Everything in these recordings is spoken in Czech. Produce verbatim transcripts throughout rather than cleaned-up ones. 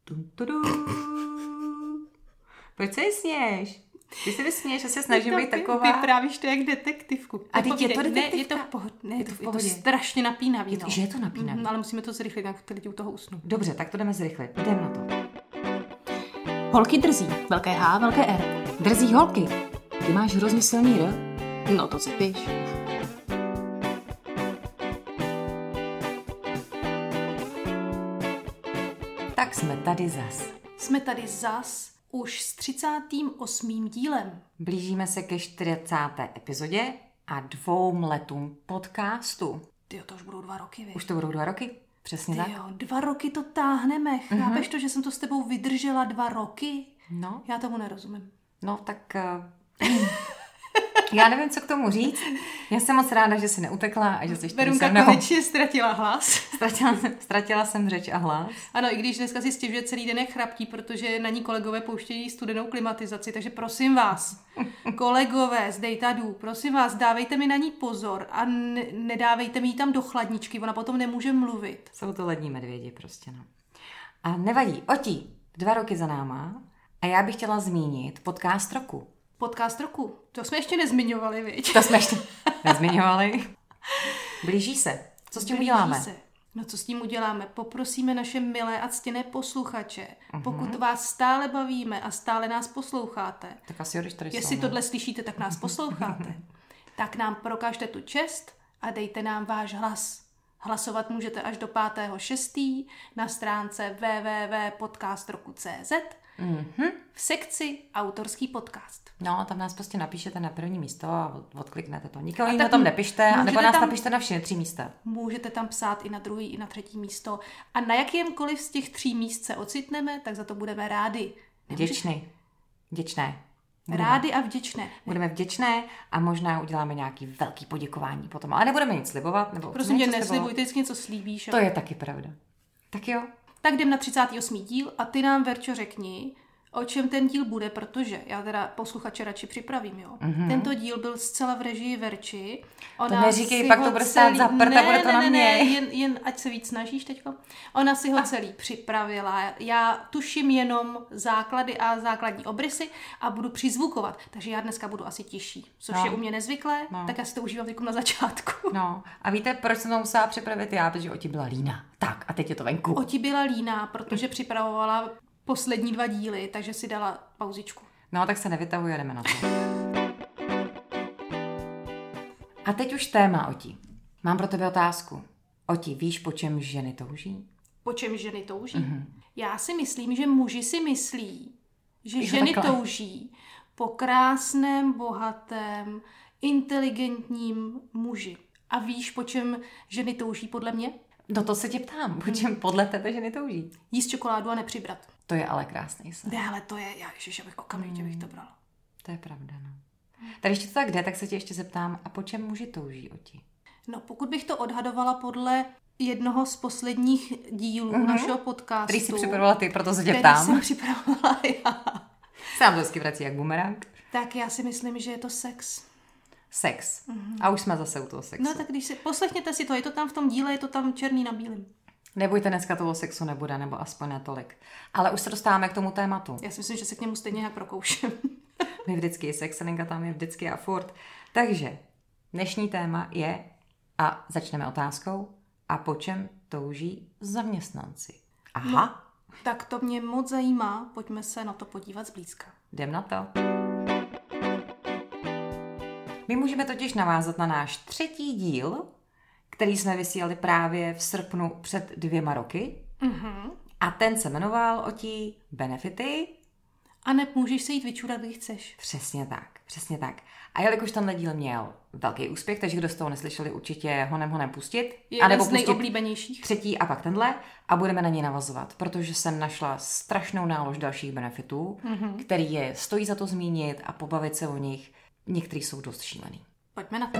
Tum, tudu. Proč se směješ? Ty se vysměješ, že se snažím být taková... Vyprávíš to jak detektivku. A teď je to detektivka? Ne, je to v pohodě. Ne, je to, v je pohodě. to strašně napínavý. Je to, no. že je to napínavý. Mm, ale musíme to zrychlit, jak ty lidi u toho usnou. Dobře, tak to jdeme zrychlit. Jdeme na to. Holky drzí. Velké H, velké R. Drzí holky. Ty máš hrozně silný R. No to si píš. Tak jsme tady zas. Jsme tady zas už s třicátým osmým dílem. Blížíme se ke čtyřicáté epizodě a dvou letům podcastu. Tyjo, to už budou dva roky, víš? Už to budou dva roky? Přesně tak? Tyjo, dva roky to táhneme. Chápeš to, že jsem to s tebou vydržela dva roky? No. Já tomu nerozumím. No, tak... Uh... Já nevím, co k tomu říct. Já jsem moc ráda, že jsi neutekla a že jsi tady se mnou. konečně ztratila hlas. Ztratila, ztratila jsem řeč a hlas. Ano, i když dneska si stěžuje celý den je chraptí, protože na ní kolegové pouštějí studenou klimatizaci, takže prosím vás, kolegové z Dejtadu, prosím vás, dávejte mi na ní pozor a ne- nedávejte mi ji tam do chladničky, ona potom nemůže mluvit. Jsou to lední medvědi prostě, no. A nevadí, Oti, dva roky za náma a já bych chtěla zmínit podcast roku. Podcast roku. To jsme ještě nezmiňovali, viď? To jsme ještě nezmiňovali. Blíží se. Co s tím Blíží uděláme? Se. No co s tím uděláme? Poprosíme naše milé a ctěné posluchače, uh-huh. pokud vás stále bavíme a stále nás posloucháte, tak asi když tady jestli jsou, tohle slyšíte, tak nás posloucháte, tak nám prokažte tu čest a dejte nám váš hlas. Hlasovat můžete až do pátého šestého na stránce w w w tečka podcast roku tečka c z mm-hmm. v sekci autorský podcast. No, tam nás prostě napíšete na první místo a odkliknete to. Nikoho jiného tam nepište, anebo nás tam, napište na všechny tři místa. Můžete tam psát i na druhý, i na třetí místo. A na jakémkoliv z těch tří míst se ocitneme, tak za to budeme rádi. Vděčný. Vděčné. Budeme. Rádi a vděčné. Budeme vděčné a možná uděláme nějaký velký poděkování potom. Ale nebudeme nic slibovat. Nebo prosím tě, neslibuj, ty vždycky něco slíbíš. To je taky pravda. Tak jo. Tak jdem na třicátý osmý díl a ty nám, Verčo, řekni, o čem ten díl bude, protože já teda posluchače radši připravím, jo. Mm-hmm. Tento díl byl zcela v režii Verči. Ona to neříkej, pak to bude stát za prd a bude to ne, na ne, mě. Ne, jen, jen ať se víc snažíš teďko. Ona si ho celý připravila. Já tuším jenom základy a základní obrysy a budu přizvukovat. Takže já dneska budu asi tišší, což no. je u mě nezvyklé, no. tak já si to užívám teď na začátku. No a víte, proč jsem to musela připravit já, protože Oti byla líná. Tak a teď je to venku. Oti byla líná, protože připravovala poslední dva díly, takže si dala pauzičku. No, tak se nevytahuj a jdeme na to. A teď už téma, Oti. Mám pro tebe otázku. Oti, víš, po čem ženy touží? Po čem ženy touží? Mm-hmm. Já si myslím, že muži si myslí, že jo, ženy takhle. touží po krásném, bohatém, inteligentním muži. A víš, po čem ženy touží podle mě? No to se tě ptám. Po čem podle tebe ženy touží? Jíst čokoládu a nepřibrat. To je ale krásný sen. Ne, ale to je, já ježiš, abych okamžitě bych to brala. To je pravda, no. Tady ještě to tak jde, tak se tě ještě zeptám, a po čem muži touží, Oti? No, pokud bych to odhadovala podle jednoho z posledních dílů mm-hmm. našeho podcastu. Který jsi připravovala ty, proto se tě který ptám. jsem připravovala já. Se nám to hezky vrací jak bumerang. Tak já si myslím, že je to sex. Sex. Mm-hmm. A už jsme zase u toho sexu. No tak když si, poslechněte si to, je to tam v tom díle, je to tam černý na bílém. Nebojte, dneska toho sexu nebude, nebo aspoň netolik. Ale už se dostáváme k tomu tématu. Já si myslím, že se k němu stejně nějak prokouším. My vždycky, sexelinka tam je vždycky a furt. Takže dnešní téma je, a začneme otázkou, a po čem touží zaměstnanci? Aha. No, tak to mě moc zajímá, pojďme se na to podívat zblízka. Jdem na to. My můžeme totiž navázat na náš třetí díl, který jsme vysílali právě v srpnu před dvěma roky. Mm-hmm. A ten se jmenoval Oti Benefity. A ne, můžeš se jít vyčurat, kdy chceš. Přesně tak, přesně tak. A jelikož tenhle díl měl velký úspěch, takže kdo z toho neslyšeli, určitě honem honem pustit. Je jeden z nejoblíbenějších. Třetí a pak tenhle a budeme na něj navazovat, protože jsem našla strašnou nálož dalších benefitů, mm-hmm. který je stojí za to zmínit a pobavit se o nich. Některý jsou dost šílený. Pojďme na to.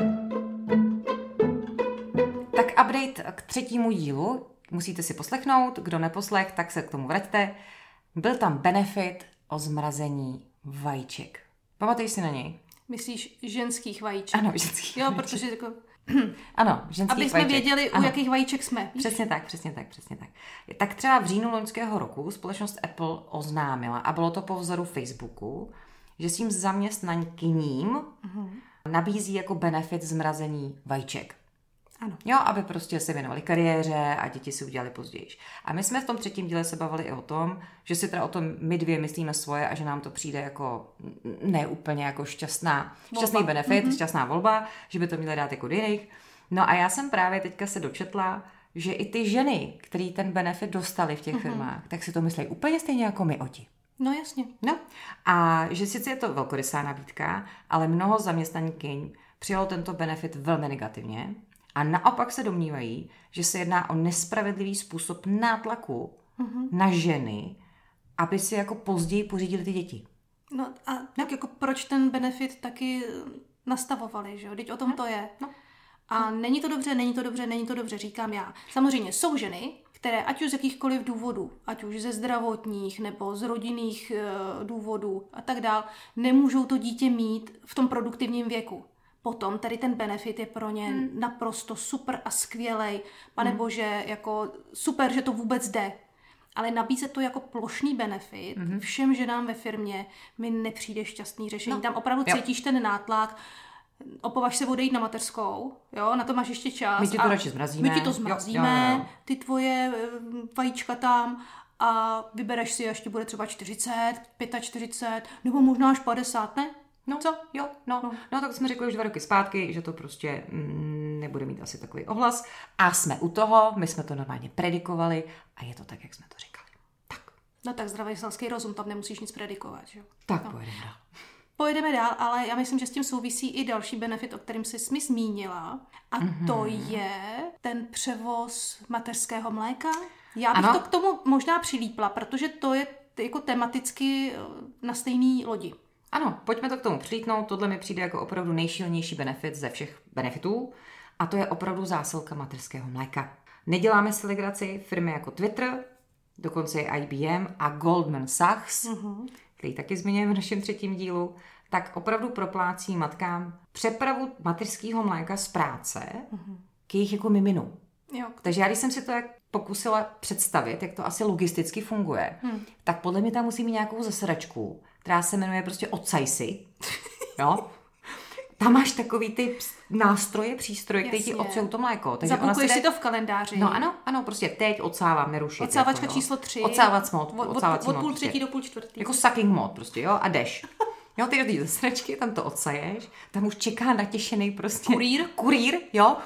Tak update k třetímu dílu. Musíte si poslechnout. Kdo neposlech, tak se k tomu vraťte. Byl tam benefit o zmrazení vajíček. Pamatuješ si na něj? Myslíš ženských vajíček? Ano, ženských Jo, vajíček. protože jako Ano, ženských aby jsme vajíček. věděli, Ano. u jakých vajíček jsme. Přesně tak, přesně tak, přesně tak. Tak třeba v říjnu loňského roku společnost Apple oznámila, a bylo to po vzoru Facebooku, že svým zaměstnankyním uh-huh. nabízí jako benefit zmrazení vajíček. Ano. Jo, aby prostě se věnovali kariéře a děti si udělali později. A my jsme v tom třetím díle se bavili i o tom, že si teda o tom my dvě myslíme svoje a že nám to přijde jako ne úplně jako šťastná, šťastný benefit, mm-hmm. šťastná volba, že by to měli dát jako do jiných. No a já jsem právě teďka se dočetla, že i ty ženy, který ten benefit dostali v těch mm-hmm. firmách, tak si to myslí úplně stejně jako my oti. No jasně. No a že sice je to velkorysá nabídka, ale mnoho zaměstnankyň přijalo tento benefit velmi negativně. A naopak se domnívají, že se jedná o nespravedlivý způsob nátlaku mm-hmm. na ženy, aby si jako později pořídili ty děti. No a tak jako proč ten benefit taky nastavovali, že jo? Teď o tom no. to je. No. A není to dobře, není to dobře, není to dobře, říkám já. Samozřejmě jsou ženy, které ať už z jakýchkoliv důvodů, ať už ze zdravotních nebo z rodinných e, důvodů a tak dál, nemůžou to dítě mít v tom produktivním věku. Potom tady ten benefit je pro ně hmm. naprosto super a skvělej. Pane hmm. bože, jako super, že to vůbec jde. Ale nabízet to jako plošný benefit hmm. všem ženám ve firmě mi nepřijde šťastný řešení. No. Tam opravdu jo. cítíš ten nátlak, opovaž se odejít na mateřskou, jo, na to máš ještě čas. My ti to radši zmrazíme. My ti to zmrazíme, jo, jo, jo. ty tvoje vajíčka tam a vybereš si, až ti bude třeba čtyřicet, čtyřicet pět, nebo možná až padesát, ne? No, co? Jo, no, no. no, tak jsme řekli už dva roky zpátky, že to prostě mm, nebude mít asi takový ohlas. A jsme u toho, my jsme to normálně predikovali a je to tak, jak jsme to říkali. Tak. No tak zdravý selský rozum, tam nemusíš nic predikovat, že jo? Tak no. pojedeme dál. Pojedeme dál, ale já myslím, že s tím souvisí i další benefit, o kterém jsi mi zmínila. A mm-hmm. to je ten převoz mateřského mléka. Já bych ano. to k tomu možná přilípla, protože to je jako tematicky na stejný lodi. Ano, pojďme to k tomu přilítnout. Tohle mi přijde jako opravdu nejšilnější benefit ze všech benefitů. A to je opravdu zásilka mateřského mléka. Neděláme si legraci, firmy jako Twitter, dokonce i I B M a Goldman Sachs, mm-hmm. který taky zmiňujeme v našem třetím dílu, tak opravdu proplácí matkám přepravu mateřského mléka z práce mm-hmm. k jejich jako miminu. Jo. Takže já, když jsem si to jak pokusila představit, jak to asi logisticky funguje, hmm. tak podle mě tam musí mít nějakou zasedačku, která se jmenuje prostě odsajsi. Jo? Tam máš takový ty nástroje, přístroje, které ti odsajou to mléko. Zabukuješ si to v kalendáři. No ano, ano, prostě teď odsávám, nerušit. Odsávačka jako, číslo tři. Odsávat mod. Od, od, od půl třetí do půl čtvrtý. Jako sucking mod prostě, jo, a jdeš. Jo, ty do té zasedačky, tam to odsaješ, tam už čeká natěšený prostě. Kurýr. Kurýr, jo.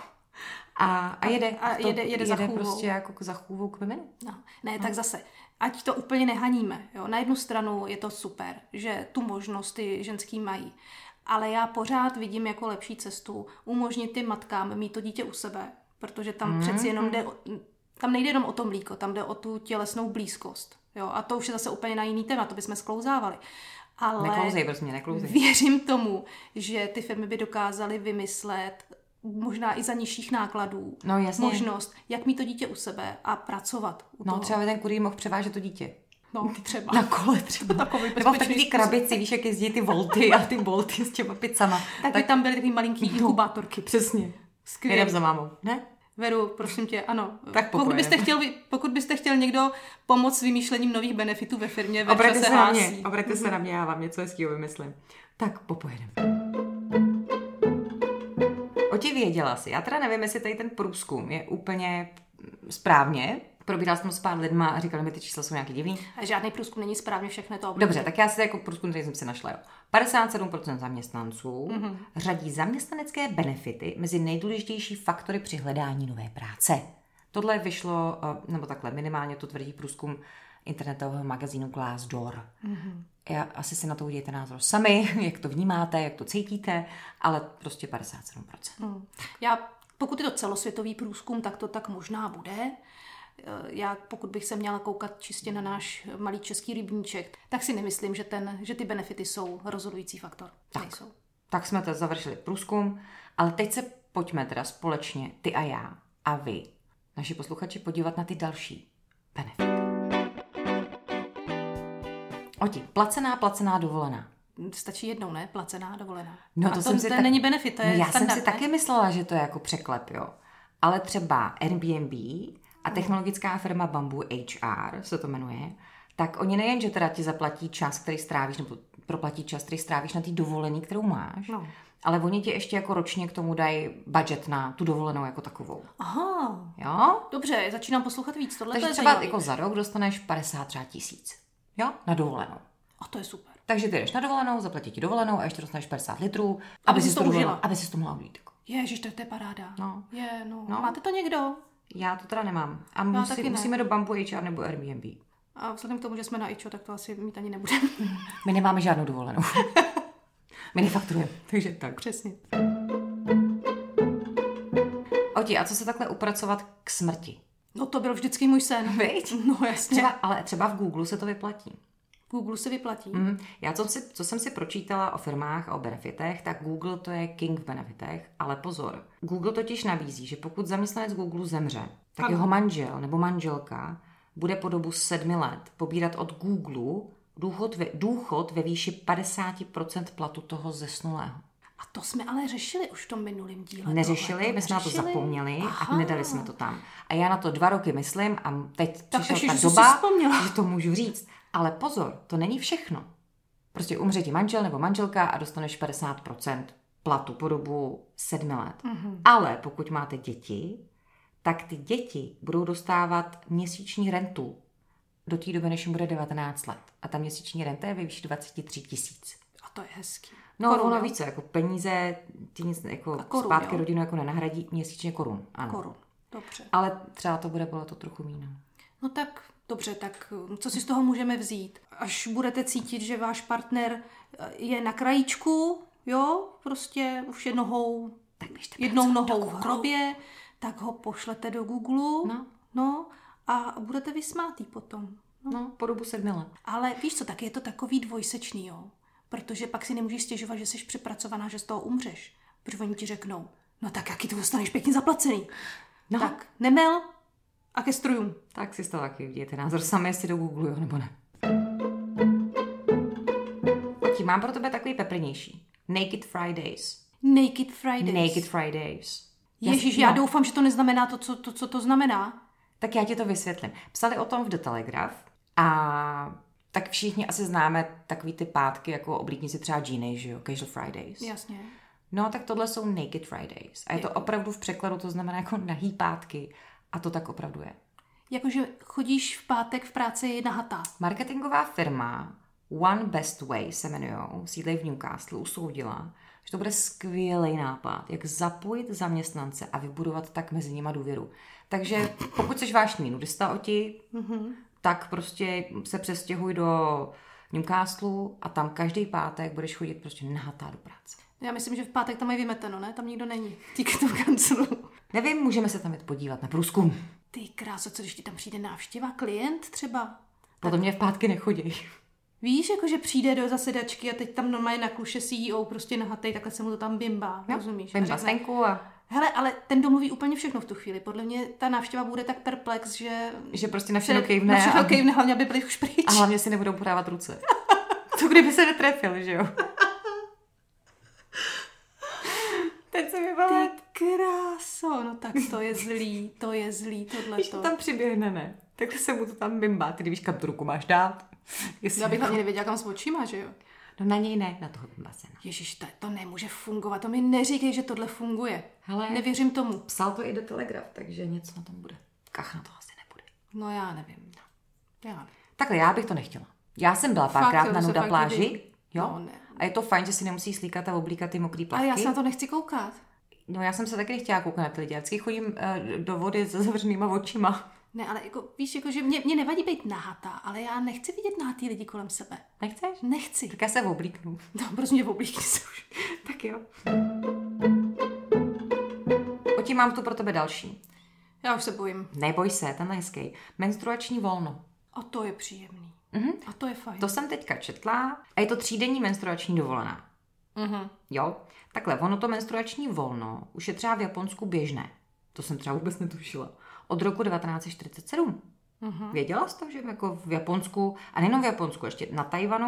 A, a jede, a jede, jede, jede za chůvou. prostě jako za chůvou k miminu. No, ne, no. Tak zase, ať to úplně nehaníme. Jo. Na jednu stranu je to super, že tu možnost ty ženský mají. Ale já pořád vidím jako lepší cestu umožnit ty matkám mít to dítě u sebe. Protože tam mm. přeci jenom jde, tam nejde jenom o to mlíko, tam jde o tu tělesnou blízkost. Jo. A to už je zase úplně na jiný téma, to bychom sklouzávali. Ale neklouzej, prostě neklouzej. Věřím tomu, že ty firmy by dokázaly vymyslet možná i za nižších nákladů no, jasně. možnost, jak mít to dítě u sebe a pracovat u no, toho. třeba by ten kurýr mohl převážet to dítě. No, třeba. Na kole třeba. Takový nebo v takový krabici, víš, jak jezdí ty volty a ty bolty s těma pizzama. Tak, tak by tam byly takový malinký no, inkubátorky. Přesně. Skvělý. Jedem za mámou, ne? Veru, prosím tě, ano. Tak pokud byste, chtěl, pokud byste chtěl někdo pomoct s vymýšlením nových benefitů ve firmě, Verča se, se hlásí. Obraťte se na mě, já vám něco hezkýho vymyslím. Tak popojedeme. Oti, věděla jsi. Já teda nevím, jestli tady ten průzkum je úplně správně. Probírala jsem s pár lidma a říkali mi, ty čísla jsou nějaký divný. A žádný průzkum není správně, všechno to období. Dobře, tak já si jako průzkum, který jsem si našla. Jo. padesát sedm procent zaměstnanců mm-hmm. řadí zaměstnanecké benefity mezi nejdůležitější faktory při hledání nové práce. Tohle vyšlo, nebo takhle, minimálně to tvrdí průzkum internetového magazínu Glassdoor. Mm-hmm. Já asi si na to udějte názor sami, jak to vnímáte, jak to cítíte, ale prostě padesát sedm procent. Mm. Já, pokud je to celosvětový průzkum, tak to tak možná bude. Já, pokud bych se měla koukat čistě na náš malý český rybníček, tak si nemyslím, že, ten, že ty benefity jsou rozhodující faktor. Tak, nejsou. Tak jsme to završili průzkum, ale teď se pojďme teda společně, ty a já a vy, naši posluchači, podívat na ty další benefity. Oti, placená, placená dovolená. stačí jednou, ne? Placená dovolená. No a to, to, jsem si to tak... není benefit, to je no, já standard, jsem si ne? taky myslela, že to je jako překlep, jo. Ale třeba Airbnb a technologická firma Bamboo H R se to jmenuje, tak oni nejen, že teda ti zaplatí čas, který strávíš, nebo proplatí čas, který strávíš na té dovolený, kterou máš, No. ale oni ti ještě jako ročně k tomu dají budget na tu dovolenou jako takovou. Aha, Jo? dobře, začínám poslouchat víc, tohle Takže to je třeba zajímavý. jako za rok dostaneš padesát třeba tisíc. Jo? Na dovolenou. A to je super. Takže ty jdeš na dovolenou, zaplatí ti dovolenou a ještě dostaneš padesát litrů, Aby aby jsi si to to dovolila, užila. aby si to mohla užít. Ježiš, to je, to je paráda. No. Je, no. No. Máte to někdo? Já to teda nemám. A taky musí, ne. musíme do Bamboo H R nebo Airbnb. A vzhledem k tomu, že jsme na ičo, tak to asi mít ani nebudeme. My nemáme žádnou dovolenou. My nefakturujeme, takže tak. Přesně. Oti, a co se takhle upracovat k smrti? No to byl vždycky můj sen. Viď? No jasně. Třeba, ale třeba v Google se to vyplatí. Google se vyplatí. Mm, já co, si, co jsem si pročítala o firmách a o benefitech, tak Google to je king v benefitech, ale pozor. Google totiž nabízí, že pokud zaměstnanec Google zemře, tak Ano. jeho manžel nebo manželka bude po dobu sedmi let pobírat od Google důchod ve, důchod ve výši padesát procent platu toho zesnulého. A to jsme ale řešili už v tom minulém díle. Neřešili, tohle. my jsme na to Neřešili? zapomněli Aha. a nedali jsme to tam. A já na to dva roky myslím a teď Tak přišla ještě, ta že jsi si doba, vzpomněla. že to můžu říct. Ale pozor, to není všechno. Prostě umře ti manžel nebo manželka a dostaneš padesát procent platu po dobu sedmi let. Mhm. Ale pokud máte děti, tak ty děti budou dostávat měsíční rentu do té doby, než jim bude devatenáct let. A ta měsíční renta je ve výši dvacet tři tisíc. A to je hezký. No, Korun, ono jo? více, jako peníze, ty nic jako A korun, zpátky jo? rodinu jako nenahradí měsíčně korun. Ano. Korun. Dobře. Ale třeba to bude bylo to trochu míno. No tak, dobře, tak co si z toho můžeme vzít? Až budete cítit, že váš partner je na krajíčku, jo, prostě už je nohou, Tak běžte jednou pracovat nohou do v Google. hrobě, tak ho pošlete do Google, No. no a budete vysmátý potom. No, po dobu sedmi let. Ale víš co, tak je to takový dvojsečný, jo. Protože pak si nemůžeš stěžovat, že jsi přepracovaná, že z toho umřeš. Protože oni ti řeknou, no tak jaký to dostaneš pěkně zaplacený. No. Tak nemel a ke strojům. Tak si z toho taky udějte názor sami, jestli do Google, jo, nebo ne. Oti, mám pro tebe takový peprnější. Naked Fridays. Naked Fridays. Naked Fridays. Ježíš, no. já doufám, že to neznamená to co, to, co to znamená. Tak já ti to vysvětlím. Psali o tom v The Telegraph a tak všichni asi známe takový ty pátky, jako oblíkni si třeba džíny, že jo, Casual Fridays. Jasně. No, tak tohle jsou Naked Fridays. A je to opravdu v překladu, to znamená jako nahý pátky. A to tak opravdu je. Jakože chodíš v pátek v práci nahatá. Marketingová firma One Best Way se jmenujou, sídlí v Newcastle, usoudila, že to bude skvělý nápad, jak zapojit zaměstnance a vybudovat tak mezi nima důvěru. Takže pokud jsi vášní nudista oti, mm-hmm. tak prostě se přestěhuj do Newcastle a tam každý pátek budeš chodit prostě nahatá do práce. Já myslím, že v pátek tam mají vymeteno, ne? Tam nikdo není. Díky tomu kancelu. Nevím, můžeme se tam jít podívat na průzkum. Ty kráso, co když ti tam přijde návštěva, klient třeba? Potom mě v pátky nechodí. Víš, jakože přijde do zasedačky a teď tam normálně na kluše C E O prostě nahatej, takhle se mu to tam bimbá, No, rozumíš? Vím A řekne, bastenku a hele, ale ten domluví úplně všechno v tu chvíli. Podle mě ta návštěva bude tak perplex, že... že prostě na všechno kejvne Na všechno a, kejvne, hlavně aby byli už pryč. a hlavně si nebudou podávat ruce. To kdyby se netrefil, že jo? Teď se mi Ty kráso, no tak to je zlý, to je zlý, Když tohleto. to tam přiběhne, ne? Tak se mu to tam bimbá. Ty nevíš, kam tu ruku máš dát. Jestli Já bych jako- hlavně nevěděla, kam s očima, že jo? No na něj ne, na toho bimbasena. Ježiš, to, to nemůže fungovat, to mi neříkej, že tohle funguje. Hele. Nevěřím tomu. Psal to i do Telegraph, takže něco na tom bude. Kach na to asi nebude. No já nevím. Já nevím. Takhle, já bych to nechtěla. Já jsem byla Fakt, párkrát jo, na to se nuda fakt pláži. líbí. Jo? No, ne. A je to fajn, že si nemusí slíkat a oblíkat ty mokrý plavky. Ale já se na to nechci koukat. No já jsem se taky nechtěla koukat na ty lidi. Já vždycky chodím uh, do vody se zavřenýma očima. Ne, ale jako, víš, jako, že mě, mě nevadí být nahatá, ale já nechci vidět nahatý lidi kolem sebe. Nechceš? Nechci. Tak já se oblíknu. No, prostě oblíkni se už. Tak jo. Oti, mám tu pro tebe další. Já už se bojím. Neboj se, ten je hezký. Menstruační volno. A to je příjemný. Mhm. A to je fajn. To jsem teďka četla a je to třídenní menstruační dovolená. Mhm. Jo? Takhle, ono to menstruační volno už je třeba v Japonsku běžné. To jsem třeba vůbec netušila. Od roku devatenáct set čtyřicet sedm. Mhm. Věděla jsi to, že jako v Japonsku, a nejenom v Japonsku, ještě na Tajvanu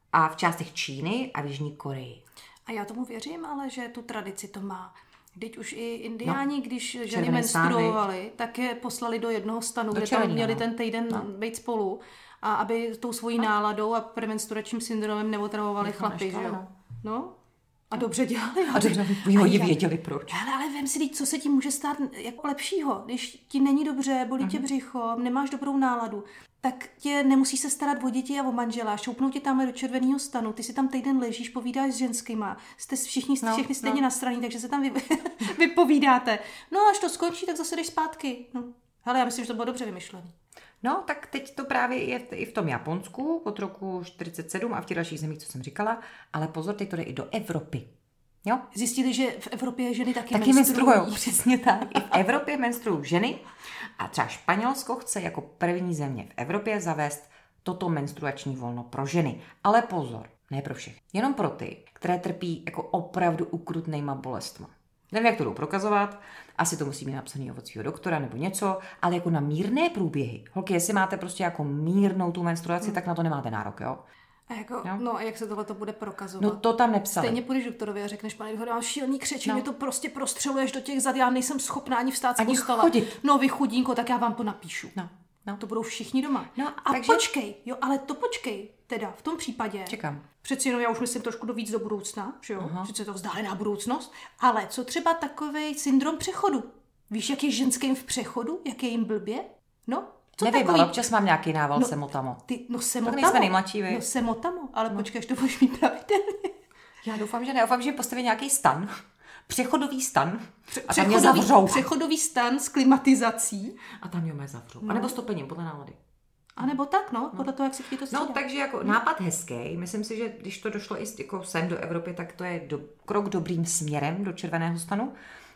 a v částech Číny a v Jižní Koreji. A já tomu věřím, ale že tu tradici to má. Vždyť už i indiáni, no, když ženy červený menstruovaly, tak je poslali do jednoho stanu, do kde tam měli no. ten týden no. být spolu. A aby tou svojí náladou a premenstruačním syndromem neotravovali chlapy, že jo? No. no. A dobře dělali. A dobře, oni věděli proč. Ale, ale vem si, co se ti může stát jako lepšího, když ti není dobře, bolí uh-huh. tě břicho, nemáš dobrou náladu, tak tě nemusí se starat o děti a o manžela, šoupnou tě tamhle do červeného stanu, ty si tam týden ležíš, povídáš s ženskýma, jste všichni no, všechny stejně no. nastraní, takže se tam vy, vypovídáte. No až to skončí, tak zase jdeš zpátky. No. Hele, já myslím, že to bylo dobře vymyšlené. No, tak teď to právě je i v tom Japonsku od roku čtyřicet sedm a v těch dalších zemích, co jsem říkala, ale pozor, teď to jde i do Evropy. Jo? Zjistili, že v Evropě ženy taky, taky menstruují. menstruují. Přesně tak. I v Evropě menstruují ženy a třeba Španělsko chce jako první země v Evropě zavést toto menstruační volno pro ženy. Ale pozor, ne pro všechny. Jenom pro ty, které trpí jako opravdu ukrutnejma bolestma. Nevím, jak to jdou prokazovat, asi to musí mít napsaný od svého doktora nebo něco, ale jako na mírné průběhy. Holky, jestli máte prostě jako mírnou tu menstruaci, hmm. tak na to nemáte nárok, jo? A jako, no a jak se tohle to bude prokazovat? No to tam nepsali. Stejně půjdeš doktorovi a řekneš, pane doktor, mám šílený křeči, no. mě to prostě prostřeluješ do těch zad, já nejsem schopná ani vstát z postele. chodit. No vy chudínko, tak já vám to napíšu. No. No. To budou všichni doma. No, a takže... počkej, jo, ale to počkej, teda v tom případě. Čekám. Přeci jenom já už myslím trošku do víc do budoucna, že jo, uh-huh. že je to vzdálená budoucnost, ale co třeba takovej syndrom přechodu? Víš, jak je ženským v přechodu, jak je jim blbě? No, co nevím, takový... ale občas mám nějaký nával no, semotamo. Ty, no semotamo. Tak nejsme nejmladší, vy. No semotamo, ale no. počkej, až to budeš mít pravidelně. Já doufám, že ne, doufám, že postaví nějaký stan. Přechodový stan. Pře- a tam mě zavřou. Přechodový stan s klimatizací. A tam mě zavřou. No. A nebo stopením, podle nálady. A nebo tak, no, podle no. toho, jak se ti to střídá. No, takže jako nápad hezký. Myslím si, že když to došlo i jako sem do Evropy, tak to je do, krok dobrým směrem do červeného stanu.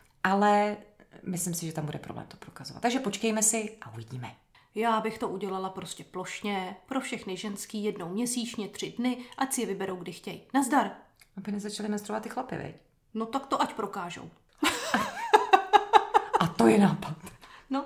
Ale myslím si, že tam bude problém to prokazovat. Takže počkejme si a uvidíme. Já bych to udělala prostě plošně, pro všechny ženský jednou měsíčně, tři dny, ať si je vyberou, kdy chtějí. Nazdar. Aby nezačaly menstruovat ty chlapy, veď? No tak to ať prokážou. A to je nápad. No.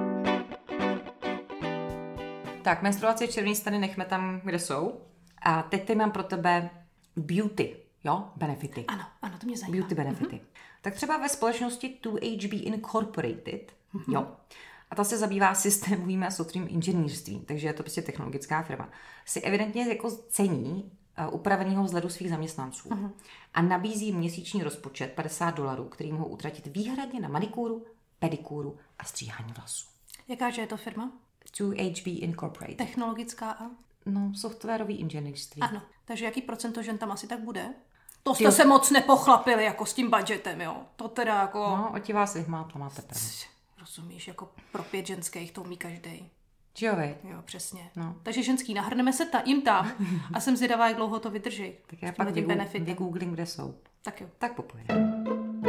Tak, menstruace, červený stany nechme tam, kde jsou. A teď tady mám pro tebe beauty, jo, benefity. Ano, ano, to mě zajímá. Beauty benefity. Mm-hmm. Tak třeba ve společnosti two H B Incorporated, mm-hmm. jo, a ta se zabývá systémovým a softwarovým inženýrstvím, takže je to prostě technologická firma, si evidentně jako cení uh, upraveného vzhledu svých zaměstnanců uh-huh. a nabízí měsíční rozpočet padesát dolarů, který mohou utratit výhradně na manikúru, pedikúru a stříhání vlasů. Jakáže je to firma? two H B Incorporated. Technologická a? No, softwarový inženýrství. Ano, takže jaký procento žen tam asi tak bude? To jste jo. se moc nepochlapili jako s tím budgetem, jo? To teda jako... No, o ti vás vyhmátla, máte pravdu. Rozumíš, jako pro pět ženských to umí každej. Jo, vej. Jo, přesně. No. Takže ženský, nahrneme se ta, jim tam a jsem zvědavá, jak dlouho to vydrží. Tak já pak vygooglím, kde jsou. Tak jo. Tak popojedeme.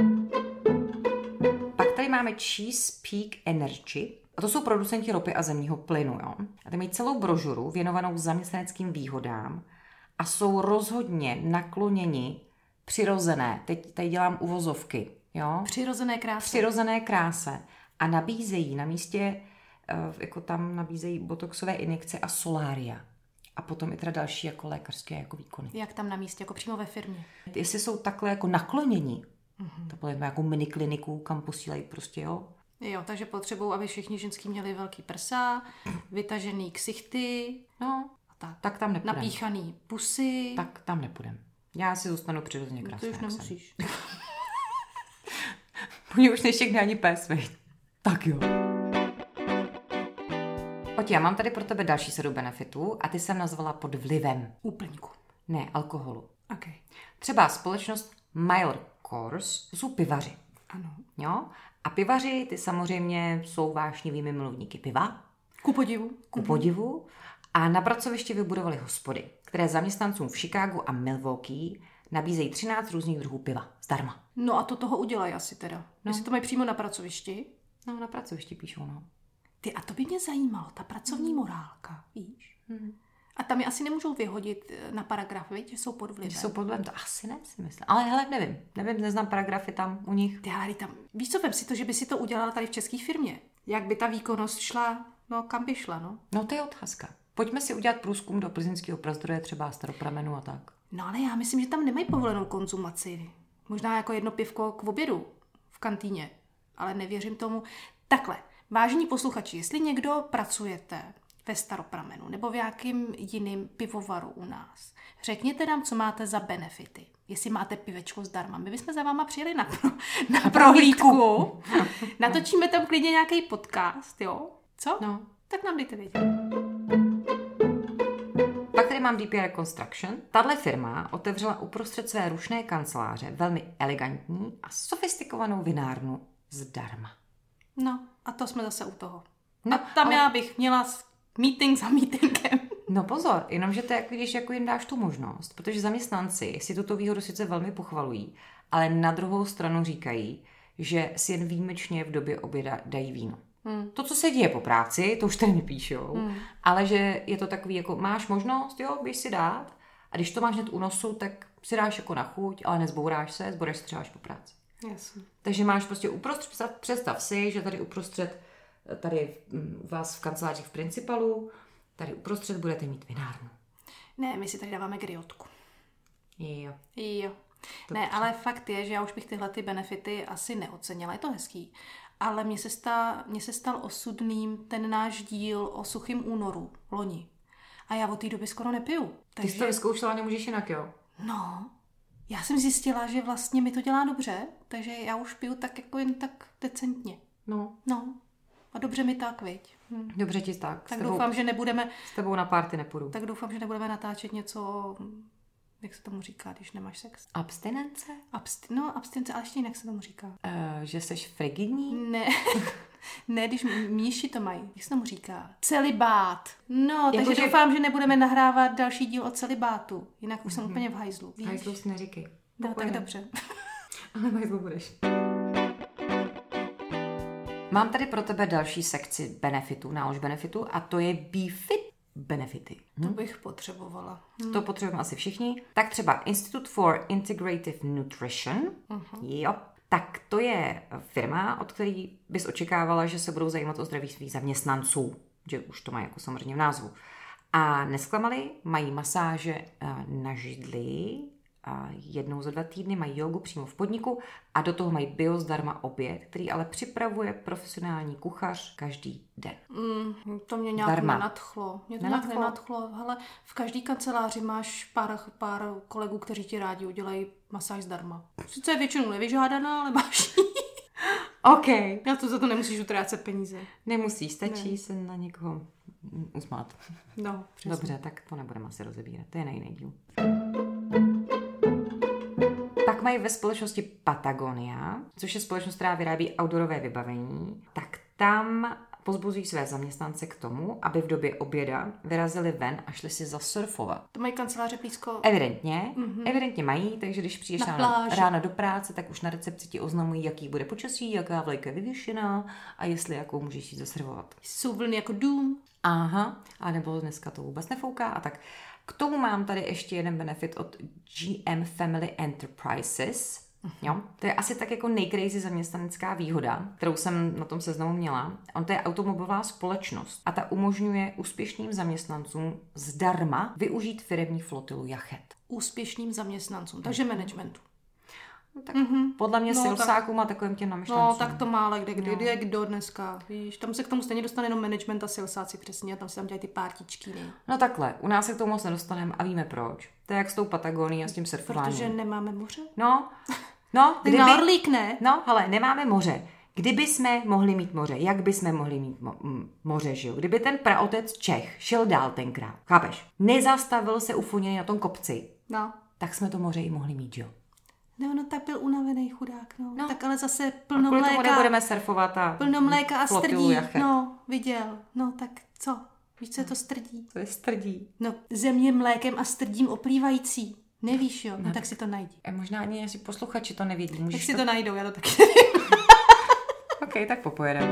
Pak tady máme Chesapeake Energy. A to jsou producenti ropy a zemního plynu, jo. A ty mají celou brožuru věnovanou zaměstnaneckým výhodám a jsou rozhodně nakloněni přirozené. Teď tady dělám uvozovky, jo. Přirozené kráse. Přirozené kráse. A nabízejí na místě, jako tam nabízejí botoxové injekce a solária. A potom i teda další jako lékařské jako výkony. Jak tam na místě, jako přímo ve firmě? Jestli jsou takhle jako naklonění, mm-hmm. to bylo jako minikliniku, kam posílají prostě, jo. Jo, takže potřebují, aby všichni ženský měli velký prsa, vytažený ksichty, no, a tak. tak tam nepůjdem. Napíchaný pusy. Tak tam nepůjdem. Já si zůstanu přirozeně krásná. No to už nemusíš. Mě už neštěkne ani pes, veď. Tak jo. Pojď, já mám tady pro tebe další sadu benefitů a ty jsem nazvala pod vlivem. Úplňku. Ne, alkoholu. Okay. Třeba společnost Mile Coors, to jsou pivaři. Ano. Jo? A pivaři, ty samozřejmě jsou vášnivými milovníky piva. Ku podivu. Ku podivu. A na pracovišti vybudovali hospody, které zaměstnancům v Chicagu a Milwaukee nabízejí třináct různých druhů piva. Zdarma. No a to toho udělají asi teda. No. Jestli to mají přímo na pracovišti. No, na pracovišti píšou, no. Ty, a to by mě zajímalo, ta pracovní mm. morálka, víš? Mm. A tam je asi nemůžou vyhodit na paragraf, víš, že jsou pod vlivem. Že jsou pod vlivem, to asi ne, si myslím. Ale hele, nevím, nevím, neznám paragrafy tam u nich. Ty, ale tam, víš co, vem si to, že by si to udělala tady v české firmě. Jak by ta výkonnost šla, no kam by šla, no? No to je otázka. Pojďme si udělat průzkum do plzeňského prazdroje, třeba Staropramenu a tak. No ale já myslím, že tam nemají povolenou konzumaci. Možná jako jedno pivko k obědu v kantýně, ale nevěřím tomu. Takhle, vážení posluchači, jestli někdo pracujete ve Staropramenu nebo v jakým jiným pivovaru u nás, řekněte nám, co máte za benefity. Jestli máte pivečko zdarma. My bychom za váma přijeli na, pro, na prohlídku. Natočíme tam klidně nějaký podcast, jo? Co? No. Tak nám dejte vědět. Pak tady mám D P R Construction. Tahle firma otevřela uprostřed své rušné kanceláře velmi elegantní a sofistikovanou vinárnu zdarma. No, a to jsme zase u toho. No, a tam ale... já bych měla meeting za meetingem. No pozor, jenomže to je jako když jako jim dáš tu možnost, protože zaměstnanci si tuto výhodu sice velmi pochvalují, ale na druhou stranu říkají, že si jen výjimečně v době oběda dají víno. Hmm. To, co se děje po práci, to už tady nepíšou, hmm. ale že je to takový, jako máš možnost, jo, běž si dát, a když to máš hned u nosu, tak si dáš jako na chuť, ale nezbouráš se, zbouráš se třeba až po práci. Jasně. Takže máš prostě uprostřed, představ si, že tady uprostřed, tady u vás v kanceláři v Principalu, tady uprostřed budete mít vinárnu. Ne, my si tady dáváme griotku. Jo. Jo. To ne, ale fakt je, že já už bych tyhle ty benefity asi neocenila. Je to hezký. Ale mně se, stá, mně se stal osudným ten náš díl o suchým únoru loni. A já od té doby skoro nepiju. Takže... Ty jsi to vyzkoušela, nemůžeš jinak, jo? No, já jsem zjistila, že vlastně mi to dělá dobře, takže já už piju tak jako jen tak decentně. No. No. A dobře mi tak, viď? Hm. Dobře ti tak. Tak tebou, doufám, že nebudeme... S tebou na párty nepůjdu. Tak doufám, že nebudeme natáčet něco... Jak se tomu říká, když nemáš sex? Abstinence? Absti- no, abstinence, ale ještě jinak se tomu říká. Uh, že seš frigidní? Ne, ne, když mniši to mají. Jak se tomu říká? Celibát. No, takže jako, že... doufám, že nebudeme nahrávat další díl o celibátu. Jinak už mm-hmm. jsem úplně v hajzlu. V hajzlu si neříkej. No, Pokojím. Tak dobře. Ale v hajzlu budeš. Mám tady pro tebe další sekci benefitů, nálož benefitů, a to je BeFit benefity. Hm? To bych potřebovala. Hm. To potřebujeme asi všichni. Tak třeba Institute for Integrative Nutrition. Uh-huh. Jo. Tak to je firma, od které bys očekávala, že se budou zajímat o zdraví svých zaměstnanců. Že už to mají jako samozřejmě v názvu. A nesklamali, mají masáže na židli, a jednou za dva týdny mají jogu přímo v podniku a do toho mají bio zdarma oběd, který ale připravuje profesionální kuchař každý den. Mm, to mě nějak Darma. nenadchlo. Mě to nenadchlo? nějak nenadchlo. Hele, v každý kanceláři máš pár, pár kolegů, kteří ti rádi udělají masáž zdarma. Sice je většinou nevyžádaná, ale máš OK. Já to za to nemusíš utrácet peníze. Nemusíš, stačí ne. se na někoho usmát. No, přesně. Dobře, tak to nebudeme asi rozebírat. To je na jiný díl. Pak mají ve společnosti Patagonia, což je společnost, která vyrábí outdoorové vybavení, tak tam pozbuzují své zaměstnance k tomu, aby v době oběda vyrazili ven a šli si zasurfovat. To mají kanceláře blízko? Evidentně, mm-hmm. evidentně mají, takže když přijdeš ráno, ráno do práce, tak už na recepci ti oznamují, jaký bude počasí, jaká vlajka je vyvěšená a jestli jakou můžeš jít zasurfovat. Jsou vlny jako dům. Aha, a nebo dneska to vůbec nefouká a tak. K tomu mám tady ještě jeden benefit od G M Family Enterprises. Jo? To je asi tak jako nejcrazy zaměstnanecká výhoda, kterou jsem na tom seznamu měla. On to je automobilová společnost a ta umožňuje úspěšným zaměstnancům zdarma využít firemní flotilu jachet. Úspěšným zaměstnancům, takže managementu. No, tak mm-hmm. podle mě no, silsákům a takovým těm namyšlencům. No, tak to má, ale kde, kde, kde je kdo dneska, víš, tam se k tomu stejně dostane jenom management a silsáci přesně, a tam se tam dělají ty pártičky, ne? No takhle, u nás se k tomu moc nedostaneme a víme proč. To je jak s tou Patagonií a s tím surfováním. Protože nemáme moře? No, no, kdyby... Na Orlík ne? No, hele, nemáme moře. Kdyby jsme mohli mít moře, jak by jsme mohli mít mo- m- moře, že jo? Kdyby ten praotec Čech šel dál tenkrát, chápeš? Nezastavil se ufuněný na tom kopci, no. Tak jsme to moře i mohli mít, jo? No, no, tak byl unavený chudák, no. no. Tak ale zase plno mléka. A kvůli tomu budeme surfovat a plno mléka a strdí, jachet. No, viděl. No, tak co? Víš, co je to strdí? To je strdí. No, země mlékem a strdím oplývající. Nevíš, jo? No, no tak si to najdi. A možná ani asi posluchači to nevědí. Tak si to... to najdou, já to taky nevím. OK, tak popojedeme.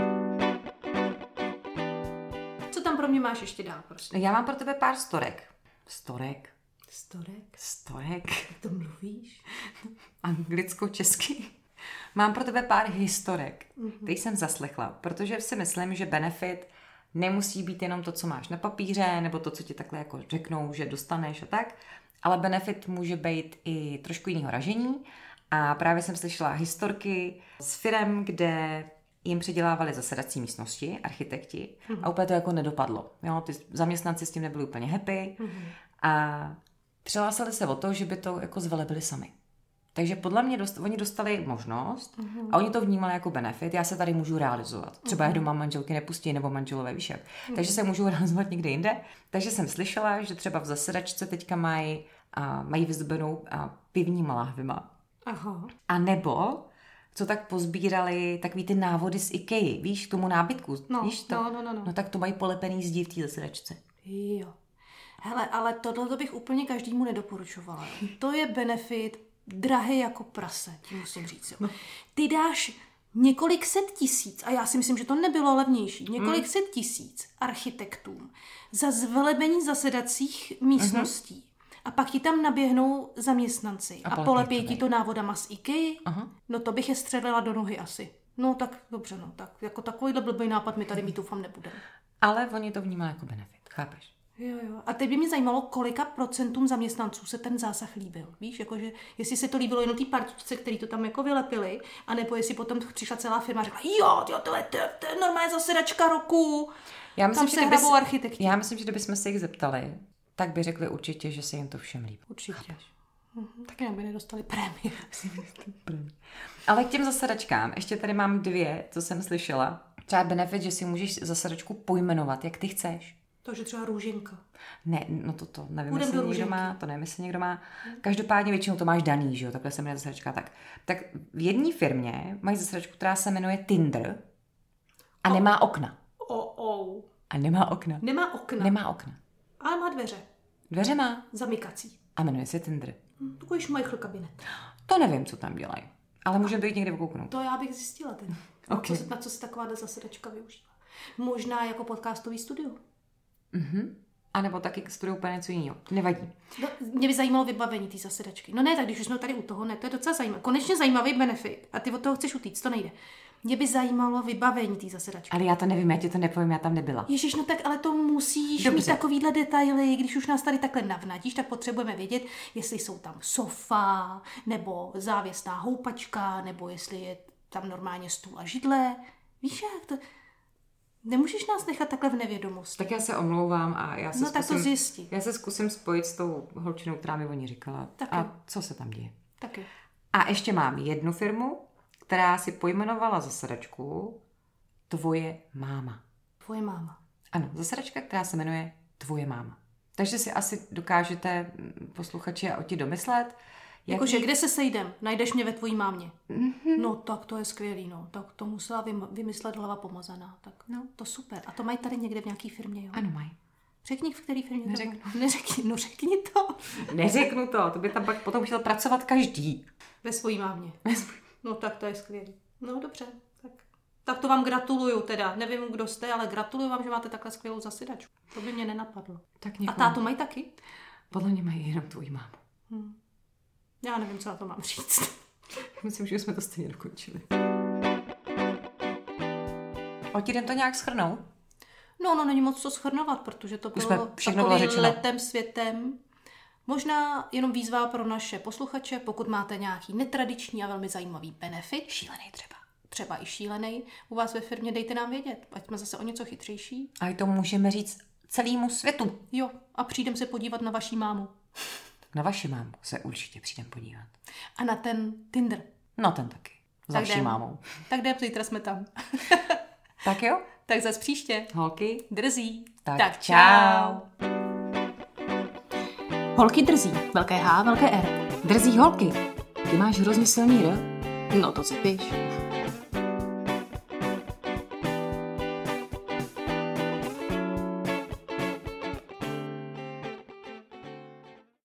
Co tam pro mě máš ještě dál, prosím? Já mám pro tebe pár storek. Storek? Storek? Storek. Jak to mluvíš? Anglicko-česky. Mám pro tebe pár historek, mm-hmm. který jsem zaslechla, protože si myslím, že benefit Nemusí být jenom to, co máš na papíře, nebo to, co ti takhle jako řeknou, že dostaneš a tak, ale benefit může být i trošku jiného ražení. A právě jsem slyšela historky z firem, kde jim předělávali zasedací místnosti, architekti, mm-hmm. a úplně to jako nedopadlo. Jo, ty zaměstnanci s tím nebyli úplně happy mm-hmm. a přihlásili se o to, že by to jako zvelebili sami. Takže podle mě dost, oni dostali možnost mm-hmm. a oni to vnímali jako benefit. Já se tady můžu realizovat. Třeba mm-hmm. jak doma manželky nepustí nebo manželové, víš jak. Mm-hmm. Takže se můžu realizovat někde jinde. Takže jsem slyšela, že třeba v zasedačce teďka mají, a, mají vyzdobenou a, pivníma lahvima. Aha. A nebo co tak pozbírali takový ty návody z IKEA, víš, k tomu nábytku. No, víš to? no, no, no, no. No tak to mají polepený zdi v té zasedačce. Jo. Hele, ale tohle bych úplně každému nedoporučovala. To je benefit drahý jako prase, ti musím říct. Jo. Ty dáš několik set tisíc, a já si myslím, že to nebylo levnější, několik hmm. set tisíc architektům za zvelebení zasedacích místností. Hmm. A pak ti tam naběhnou zaměstnanci a, a polepějí ti to návodama z IKEA. Aha. No to bych je střelila do nohy asi. No tak dobře, no tak jako takovýhle blbý nápad mi tady mít doufám nebude. Ale oni to vnímají jako benefit, chápeš? Jo, jo. A teď by mě zajímalo, kolika procentům zaměstnanců se ten zásah líbil. Víš, jakože jestli se to líbilo jenom té partičce, který to tam jako vylepili, anebo jestli potom přišla celá firma a řekla, jo, jo to je, to je, to je normálně zasedačka roku. Já myslím, tam že se hrabou architekti. Já myslím, že kdybychom se jich zeptali, tak by řekli určitě, že se jim to všem líbí. Určitě. Mhm. Taky by nedostali prémie. Ale k těm zasedačkám, ještě tady mám dvě, co jsem slyšela. Třeba benefit, že si můžeš zasedačku pojmenovat, jak ty chceš. Takže třeba růženka. Ne, no to to, nevím, jestli někdo má, to nevím, jestli někdo má. Každopádně většinou to máš daný, že jo, takhle se jmenuje zasedačka. Tak. tak v jedné firmě mají zasedačku, která se jmenuje Tinder a oh. nemá okna. Oh, oh. A nemá okna. Nemá okna. Nemá okna. Ale má dveře. Dveře má. Zamykací. A jmenuje se Tinder. Hm, takový šmajchl kabinet. To nevím, co tam dělají. Ale může být někde okouknout. To já bych zjistila ten. Okay. Na, co, na co se taková zasedačka využívá. Možná jako podcastový studio. Mhm. A nebo taky studio úplně něco jiného. Nevadí. No, mě by zajímalo vybavení té zasedačky. No ne, tak když už jsme tady u toho, ne, to je docela zajímavé. Konečně zajímavý benefit. A ty od toho chceš utíct, to nejde. Mě by zajímalo vybavení té zasedačky. Ale já to nevím, já ti to nepovím, já tam nebyla. Ježiš, no tak ale to musíš Dobře. mít takovýhle detaily. Když už nás tady takhle navnadíš, tak potřebujeme vědět, jestli jsou tam sofa, nebo závěsná houpačka, nebo jestli je tam normálně stůl a židle. Víš jak to... Nemůžeš nás nechat takhle v nevědomosti. Tak já se omlouvám a já se no, zkusím, tak to zjistí. Já se zkusím spojit s tou holčinou, která mi o ní říkala. Taky. A co se tam děje. Taky. A ještě mám jednu firmu, která si pojmenovala zasedačku Tvoje máma. Tvoje máma. Ano, zasedačka, která se jmenuje Tvoje máma. Takže si asi dokážete, posluchači, a ti domyslet. Jakože, jaký... kde se sejdem? Najdeš mě ve tvojí mámě. Mm-hmm. No tak to je skvělý, no. Tak to musela vymyslet hlava pomazaná. Tak no, to super. A to mají tady někde v nějaký firmě, jo? Ano, mají. Řekni, v který firmě Neřeknu. to Neřekni, no řekni to. Neřeknu to, to by tam pak potom chtěl pracovat každý. Ve svojí mámě. No tak to je skvělý. No dobře, tak. Tak to vám gratuluju teda. Nevím, kdo jste, ale gratuluju vám, že máte takhle skvělou zasedačku. To by mě nenapadlo. Tak a tátu mají taky? Podle mě mají jenom tvoji mámu. Hmm. Já nevím, co na to mám říct. Myslím, že jsme to stejně dokončili. Jdem to nějak shrnout? No, no, není moc co shrnovat, protože to bylo takovým letem světem. Možná jenom výzva pro naše posluchače, pokud máte nějaký netradiční a velmi zajímavý benefit. Šílený třeba. Třeba i šílený. U vás ve firmě dejte nám vědět, ať jsme zase o něco chytřejší. A i to můžeme říct celému světu. Jo, a přijdem se podívat na vaší mámu. Na vaši mámu se určitě přijdem podívat. A na ten Tinder. No ten taky. S vaší mámou. Tak jdem, zítra jsme tam. Tak jo? Tak zas příště. Holky. Drzí. Tak, tak čau. Holky drzí. Velké H, velké R. Drzí holky. Ty máš hrozně silný R. No to si píš.